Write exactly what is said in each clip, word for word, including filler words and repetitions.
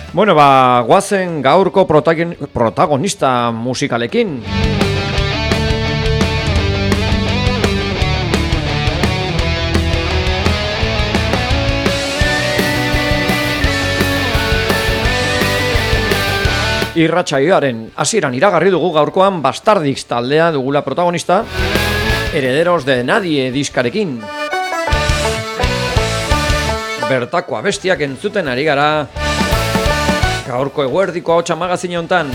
Bueno, ba, guazen gaurko protagonista musikalekin. Irratsaioaren hasieran iragarri dugu gaurkoan Bastardix taldea dugula protagonista, Herederos de Nadie diskarekin. Bertako abestiak entzuten ari gara gaurko eguerdiko ahotsa magazine hontan.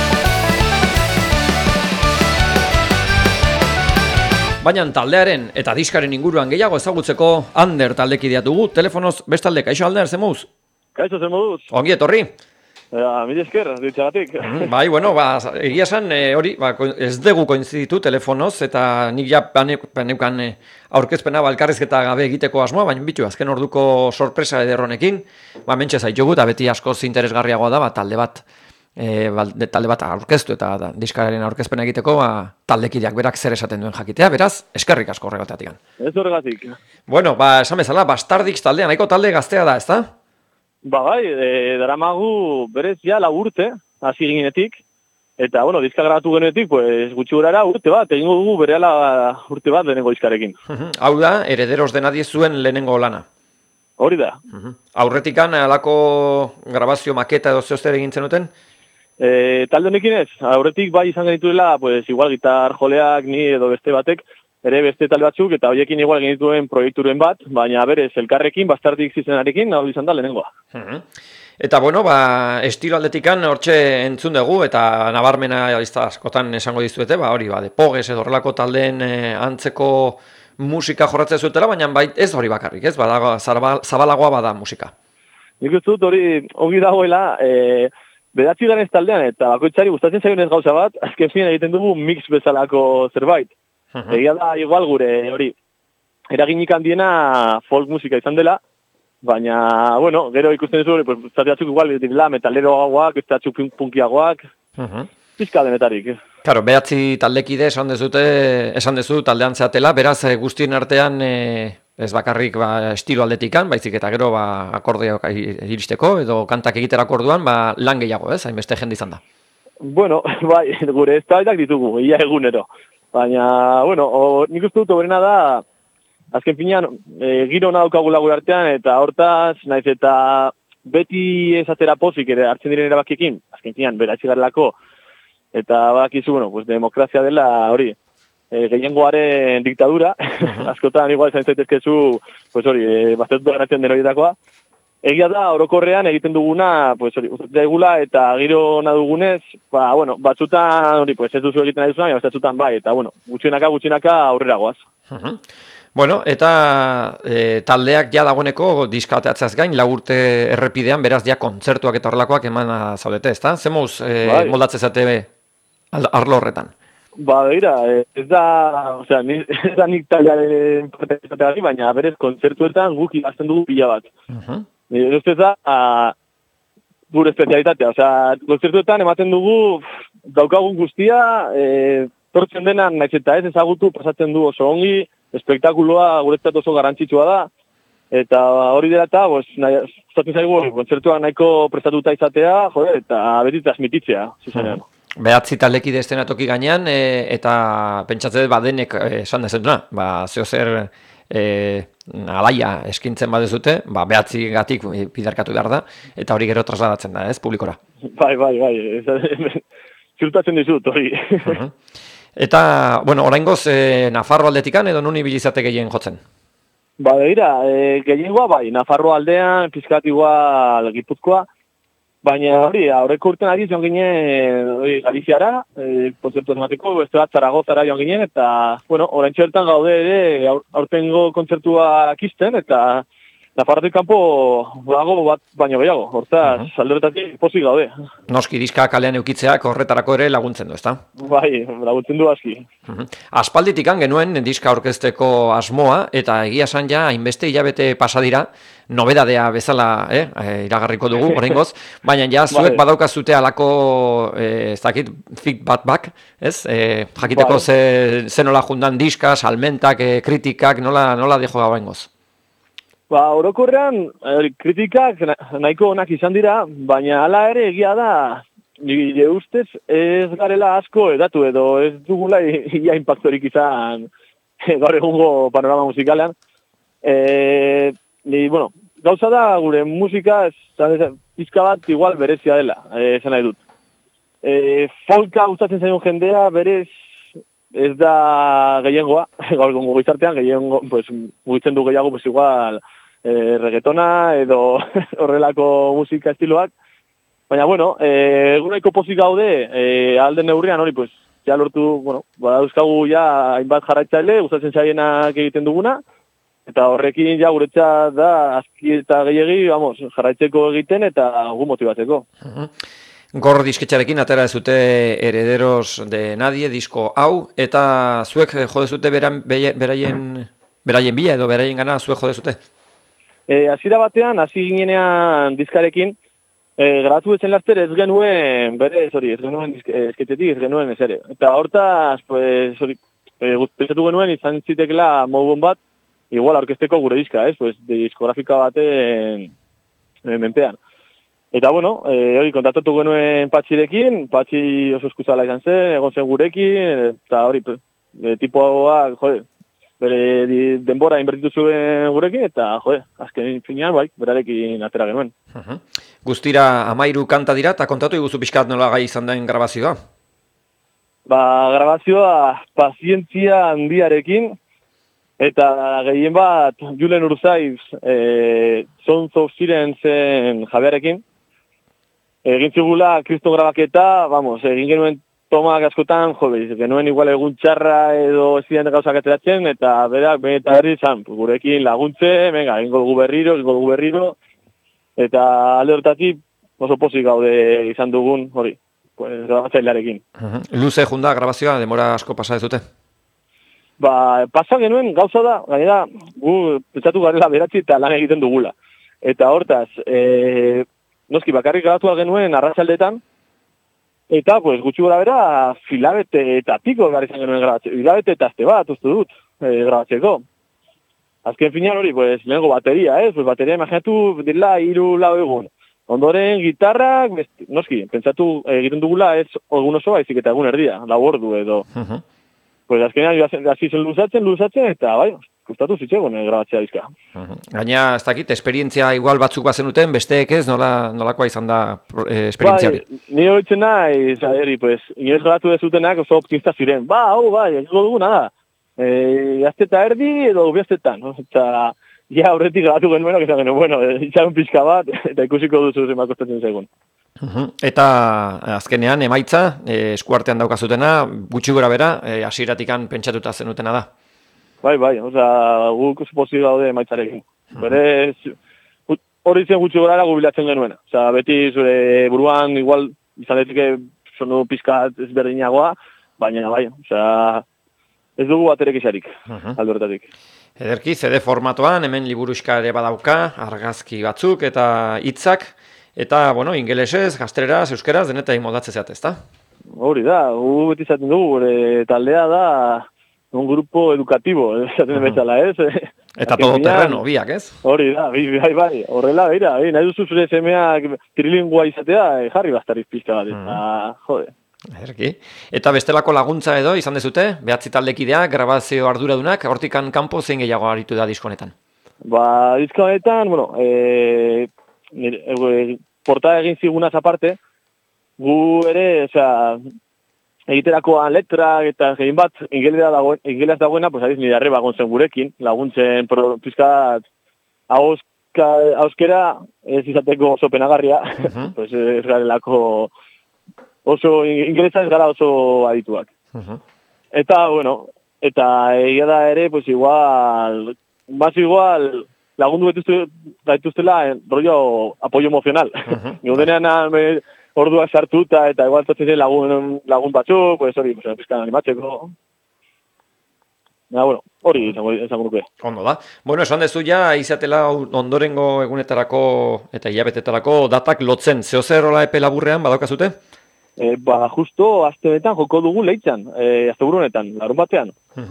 Baina taldearen eta diskaren inguruan gehiago ezagutzeko Ander taldekidea dugu. Telefonoz bestalde, kaixo Ander, zemuz? Kaixo zemuz. Ongi etorri. Ja, mila esker, ditxagatik. Bai, bueno, ba, egia esan, e, hori, ba, ez dugu koinziditu telefonoz, eta nik ja paneukan e, aurkezpena balkarrizketa gabe egiteko asmoa, baina bitu, azken orduko sorpresa ederronekin, ba, mentxe zaitugu, eta beti askoz interesgarriagoa da, ba, talde bat, e, ba, talde bat aurkeztu, eta da, diskararen aurkezpena egiteko, ba, taldekideak berak zer esaten duen jakitea, beraz, eskerrik asko horregatik. Ez horregatik. Bueno, ba, esan bezala, Bastardix taldea, nahiko talde gaztea da, ezta? Ba bai, e, daramagu berez ja lau urte, hasi ginetik, eta, bueno, diska grabatu genetik, pues, gutxi gurara urte bat, egingo dugu berehala urte bat lehenengo diskarekin. Hau da, Herederos de Nadie zuen lehenengo lana. Hori da. Aurretikan, alako grabazio maketa edo zeozer egin zenuten? E, talde honekin ez, aurretik bai izan genituela, pues, igual gitar joleak, ni edo beste batek, ere beste talde batzuk, eta horiekin igual genituen proiekturen bat, baina berez, elkarrekin, Bastardix izenarekin, hau izan da lehenengoa. Eta, bueno, ba, estilo aldetikan hortxe entzun dugu, eta nabarmena askotan esango dizuete, ba, hori, ba, de Pogues edo horrelako taldeen e, antzeko musika jorratzen zuetela, baina bai, ez hori bakarrik, ez, badago, zabalagoa bada musika. Nik uste dut hori ongi dagoela, e, bedatzi ganez taldean, eta bakoitzari gustatzen zaionez gauza bat, azken fin egiten dugu mix bezalako zerbait. Egia da, igual gure, hori, eraginik handiena folk musika izan dela, baina, bueno, gero ikusten duzu, pues, zati batzuk igual, direla, metaleroagoak, ez batzuk punkiagoak, pizka denetarik. Claro, behatzi taldekide esan dezute, esan dezu taldean zeatela, beraz guztien artean e, ez bakarrik ba, estilo aldetikan, baizik eta gero ba, akordeok iristeko, edo kantak egiterako orduan, ba, lan gehiago, ez, hainbeste jende izan da. Bueno, bai, gure eztabaidak ditugu, ia egunero. Baina, bueno, o, nik uste dut oberena da, azken finean, e, giro ona daukagula gure artean, eta hortaz, naiz eta beti esatera pozik ere hartzen diren erabakiekin, azken finean, beratzi garelako, eta badakizu, bueno, pues, demokrazia dela hori, e, gehiengoaren diktadura, askotan igual zain zaitezkezu, pues hori, e, bastetu garatzen den horietakoa. Egia da, orokorrean egiten duguna, pues hori, uzatzea egula, eta giro ona dugunez, ba, bueno, batzutan, hori, pues ez duzu egiten nahi duzuna, batzutan bai, eta, bueno, gutxinaka, gutxinaka aurrera goaz. Bueno, eta e, taldeak ja dagoeneko diskateatzeaz gain, lau urte errepidean, beraz, ja kontzertuak eta horrelakoak eman zaudete, ezta? Zemuz e, bai. Moldatzen zate arlo horretan? Ba, begira, ez da, osea, ez da nik taldearen parte baina berez kontzertuetan guk idazten dugu pila bat. Uh-huh. Ez da, a, gure espezialitatea, osea, kontzertuetan ematen dugu daukagun guztia, e, tortzen denan, naiz eta ez ezagutu, pasatzen du oso ongi, espektakuloa guretzat oso garrantzitsua da, eta hori dela eta, zaten zaigu, kontzertuan nahiko prestatuta izatea, jode, eta beti transmititzea, zuzenean. Behatzi taldekide estenatoki gainean, e, eta pentsatzen dut badenek esan dezentuna, ba, zeo zer e, alaia eskintzen badezute, ba, behatzi gatik bidarkatu behar da, eta hori gero trasladatzen da, ez, publikora. Bai, bai, bai, zirutatzen dizut, hori. Uh-huh. Eta, bueno, oraingoz, e, Nafarro aldetikan edo nun ibilizate gehien jotzen? Ba, begira, e, gehiengoa bai, Nafarro aldean, pizkat igual Gipuzkoa, baina hori, aurreko urten ari joan ginen hori, Galiziara, e, kontzertu emateko, beste bat Zaragozara joan ginen, eta, bueno, orain txertan gaude ere, aur, aurtengo kontzertua akisten, eta Nafarrotik kanpo dago bat baino gehiago, hortaz, uh-huh. Alderetatik pozik gaude. Noski, diska kalean eukitzeak horretarako ere laguntzen du, ezta? Bai, laguntzen du aski. Uh-huh. Aspalditikan genuen diska orkesteko asmoa, eta egia esan ja, hainbeste hilabete pasadira, nobedadea bezala eh, iragarriko dugu, oraingoz, baina ja, zuek badaukazute alako, eh, ez dakit, feedback, ez? Eh, jakiteko ze, ze nola jundan diska, salmentak, eh, kritikak, nola, nola dejo gau oraingoz? Ba, orokorrean, eh, kritikak nahiko onak izan dira, baina hala ere egia da, nire ustez ez garela asko edatu edo ez dugula ia impactorik izan gaur egungo panorama musikalean. E, ni, bueno, gauza da gure musika pizka bat igual berezia dela, esan nahi dut. E, folka gustatzen zaion jendea berez ez da gehiengoa, gaur egungo gizartean, gehiengo, pues, mugitzen du gehiago, pues igual, e, reggaetona edo horrelako musika estiloak. Baina, bueno, e, egunaiko pozik gaude, e, alden neurrian hori, pues, ja lortu, bueno, badauzkagu ja hainbat jarraitzaile, gustatzen zaienak egiten duguna, eta horrekin ja guretzat da azki eta gehiegi, vamos, jarraitzeko egiten eta gu motibatzeko. Uh-huh. Gor disketxarekin atera dezute Herederos de Nadie disko hau, eta zuek jo dezute beran, beraien, beraien bila edo beraien gana zuek jo dezute? E, hasiera batean, hasi ginenean diskarekin, e, grabatu etzen laster ez genuen, bere, hori, ez genuen esketetik, ez genuen ez ere. Eta hortaz, pues, hori, e, pensatu genuen izan zitekela modun bat, igual aurkezteko gure diska, ez, pues, diskografika baten menpean. Eta, bueno, e, hori, kontaktatu genuen Patxirekin, Patxi oso eskuzala izan zen, egon zen gurekin, eta hori, e, tipoak, jode, bere denbora inbertitu zuen gurekin, eta, jode, azken finean, bai, berarekin atera genuen. Uh-huh. Guztira amairu kanta dira, eta kontatu iguzu pixkat nola gai izan den grabazioa? Ba, grabazioa pazientzia handiarekin, eta gehien bat, Julen Urzaiz, e, Sons of Sirensen jabearekin, egin zigula kriston grabaketa, vamos, egin genuen tomak askotan, jo, genuen igual egun txarra edo ez ziren gauzak ateratzen, eta berak, benetan herri izan, gurekin laguntze, venga, egin dugu berriro, egin dugu berriro, eta alde hortatik oso pozik gaude izan dugun, hori, pues, grabatzailearekin. Uh-huh. Luze junda grabazioa, demora asko pasa ez dute? Ba, pasa genuen gauza da, gainera, gu pentsatu garela beratzi eta lan egiten dugula. Eta hortaz, e, noski bakarrik grabatu genuen arratsaldetan, eta, pues, gutxi gora bera, filabete eta piko gara izan genuen grabatzeko. Filabete eta azte bat, uste dut, e, grabatzeko. Azken finean hori, pues, lehenko bateria, ez? Pues, bateria, imaginatu, dira, hiru lau egun. Ondoren, gitarrak, best, noski, pentsatu egiten dugula, ez egun oso baizik eta egun erdia, lau ordu edo. Uh-huh. Pues azkenean hasi zen luzatzen, luzatzen, eta bai, gustatu zitzegon grabatzea dizka. Uh-huh. Gaina, ez dakit, esperientzia igual batzuk bazenuten, besteek ez, nola, nolakoa izan da eh, esperientzia hori? Bai, nire horitzen nahi, zaderi, pues, inoiz grabatu dezutenak oso optimista ziren. Ba, hau, bai, ez dugu nada. E, Azteta erdi edo ubiaztetan, no? Eta, ja, horretik grabatu genuen, izan genuen, bueno, itxaron pixka bat, eta ikusiko duzu zen bakostatzen segun. Uh-huh. Eta azkenean emaitza e, eskuartean daukazutena gutxi gora bera e, hasieratikan pentsatuta zenutena da. Bai, bai, osea, guk pozik gaude emaitzarekin. Uh-huh. Berez hori zen gutxi gorara gubilatzen genuena. Osea, beti zure buruan igual izan daiteke sonu pizkat ezberdinagoa, baina bai, osea, ez dugu baterek izarik, uh-huh. alde horretatik. Ederki, C D formatoan, hemen liburuxka ere badauka, argazki batzuk eta hitzak. Eta, bueno, ingelesez, gazteleraz, euskeraz, denetai moldatzen zeat, ezta? Hori da, gu beti izaten dugu, gure taldea da un grupo educativo, esaten bezala, ez? Eta todo terreno, biak, ez? Hori da, bai, bai, horrela, beira, nahi duzu zure semeak trilingua izatea, jarri bastariz pizka bat, eta, jode. Erki. Eta bestelako laguntza edo, izan dezute, behatzi taldekideak, grabazio arduradunak, hortikan kanpo zein gehiago aritu da diskonetan? Ba, diskonetan, bueno, eh... Nire, e, portada egin zigunaz aparte, gu ere, osea, egiterakoan letrak eta egin bat, ingelera dagoen, ingelaz dagoena, pues, adiz, nire arreba gontzen gurekin, laguntzen, pizkat, hauskera, ez izateko oso penagarria, uh-huh. pues, ez garelako oso, ingeleza ez gara oso adituak. Uh-huh. Eta, bueno, eta egia da ere, pues, igual, más igual, lagundu gaituztela rollo apoyo emocional. Uh-huh. Gaudenean orduak sartuta eta igual totzen lagun, lagun batzuk, pues hori, pues, pizkan animatzeko. Ja, bueno, hori izango nuke. Ondo da. Bueno, esan dezu ja, izatela ondorengo egunetarako eta hilabetetarako datak lotzen. Zeo zer hola epe laburrean badaukazute? E, ba, justo, aste honetan joko dugu Leitzan, e, aste buru honetan, larun batean. Uh-huh.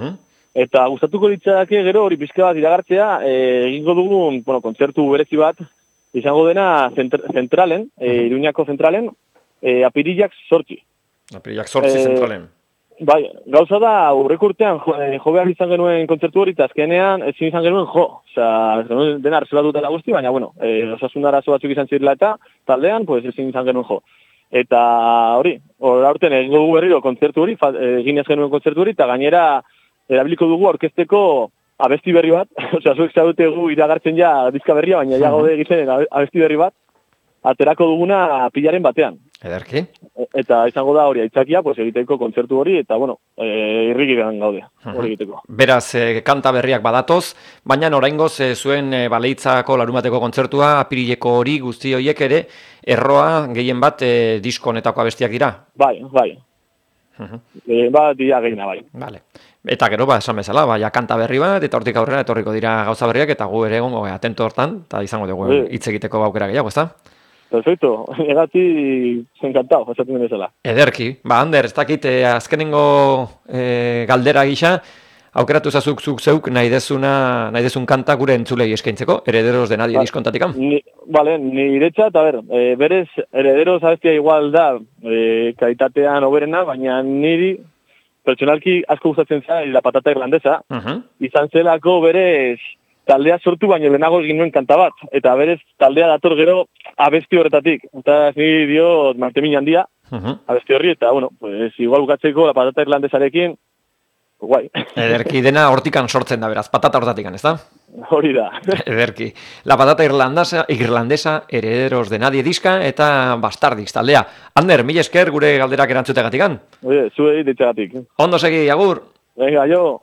Eta gustatuko litzake gero hori pizka bat iragartzea, e, egingo dugun, bueno, kontzertu berezi bat, izango dena zentr zentralen, e, Iruñako zentralen, e, apirilak sortzi. Apirilak sortzi E, zentralen. Bai, gauza da, aurreko urtean jo, e, jo behar izan genuen kontzertu hori, eta azkenean ezin izan genuen jo. Osea, dena arzelatu dela guzti, baina, bueno, e, osasun arazo batzuk izan zirela eta taldean, pues ezin izan genuen jo. Eta hori, hori aurten egingo dugu berriro kontzertu hori, egin ez genuen kontzertu hori, eta gainera erabiliko dugu aurkezteko abesti berri bat, osea, zuek zaudete gu iragartzen ja dizka berria, baina ja gaude egiten abesti berri bat, aterako duguna pilaren batean. Ederki. Eta izango da hori aitzakia, pues egiteko kontzertu hori, eta bueno, e, irrikiran gaude, hori egiteko. Beraz, e, kanta berriak badatoz, baina oraingoz e, zuen e, Baleitzako larumateko kontzertua, apirileko hori guzti horiek ere, erroa gehien bat e, disko honetako abestiak dira. Bai, bai. Uh-huh. e, ba, dira gehiena, bai. Vale. Eta gero, ba, esan bezala, ba, ja kanta berri bat, eta hortik aurrera etorriko dira gauza berriak, eta gu ere egongo atento hortan, eta izango dugu hitz egiteko aukera gehiago, ezta? Perfecto, egati encantado, esaten den bezala. Ederki, ba, Ander, ez dakit, eh, azkenengo eh, galdera gisa, aukeratu zazuk zuk zeuk nahi dezuna, nahi dezun kanta gure entzulei eskaintzeko, Herederos de Nadie ba, diskontatikam. Ni, vale, niretzat, a ber, e, berez, Herederos abestia igual da, e, kalitatean oberena, baina niri, pertsonalki asko gustatzen zara, la patata irlandesa, uh-huh. izan zelako berez, taldea sortu baino lehenago egin nuen kanta bat, eta berez taldea dator gero abesti horretatik. Eta niri dio martemin handia, uh-huh. abesti horri, eta bueno, pues igual bukatzeko la patata irlandesarekin, guai. Ederki, dena hortikan sortzen da, beraz, patata hortatikan, ez da? Hori da. Ederki. La patata irlandesa, irlandesa, Herederos de Nadie diska, eta Bastardix taldea. Ander, mil esker gure galderak erantzutegatikan. Oye, zuei ditzegatik. Ondo segi, agur. Venga, jo.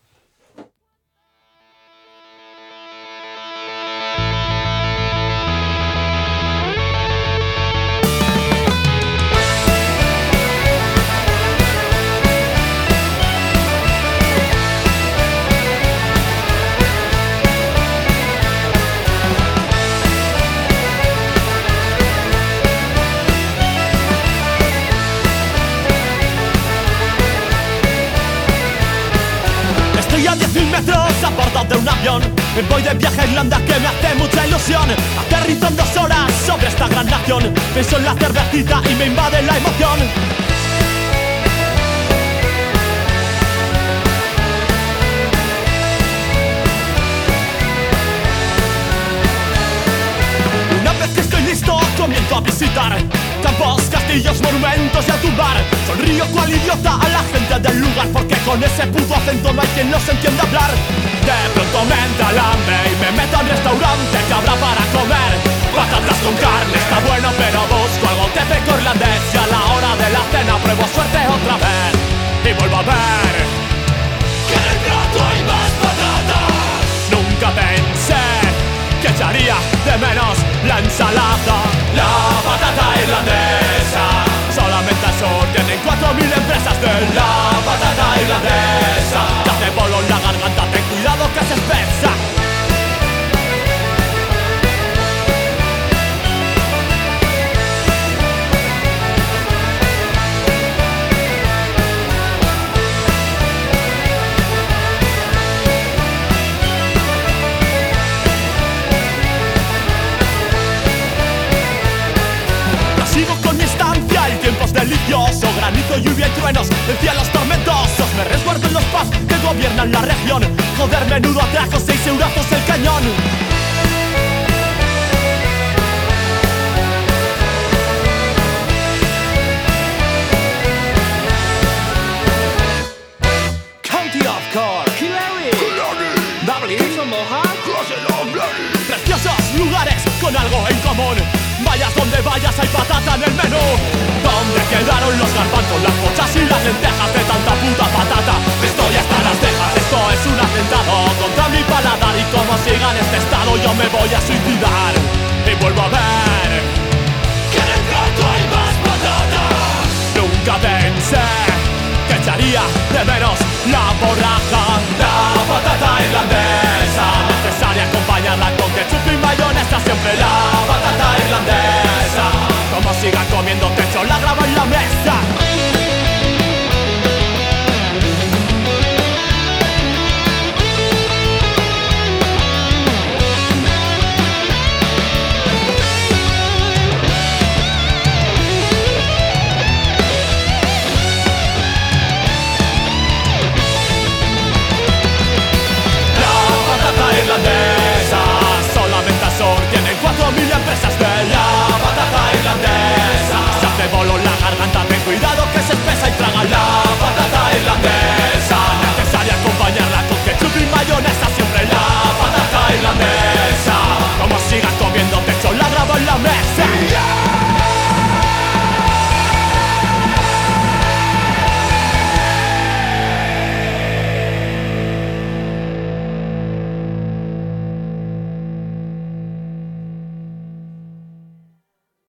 A bordo de un avión, voy de viaje a Irlanda que me hace mucha ilusión. Aterrizo en dos horas sobre esta gran nación, pienso en la cervecita y me invade la emoción. Una vez que estoy listo comienzo a visitar campos, castillos, monumentos y a tumbar. Sonrío cual idiota a la gente del lugar, porque con ese puto acento no hay quien los entienda hablar. De pronto me entra el hambre y me meto al restaurante que habrá para comer. Patatas con carne está bueno, pero busco algo típico irlandés, y a la hora de la cena pruebo suerte otra vez y vuelvo a ver que en el plato hay más patatas. Nunca pensé que echaría de menos la ensalada. La patata irlandesa, solamente al sur tienen cuatro mil empresas de la patata irlandesa. Te hace bolo en la garganta, ten cuidado que se espesa. Delicioso, granizo, lluvia y truenos, en cielos tormentosos. Me resguardo en los pubs que gobiernan la región. Joder, menudo atraco, seis eurazos el cañón. County of Cork, Killary, Dublin, Mohawk, preciosos lugares con algo en común. Vayas donde vayas hay patata en el menú. ¿Dónde quedaron los garbanzos, las pochas y las lentejas de tanta puta patata? Estoy hasta las cejas, esto es un atentado contra mi paladar, y como siga en este estado yo me voy a suicidar. Y vuelvo a ver que en el plato hay más patatas. Nunca pensé que echaría de menos la borraja.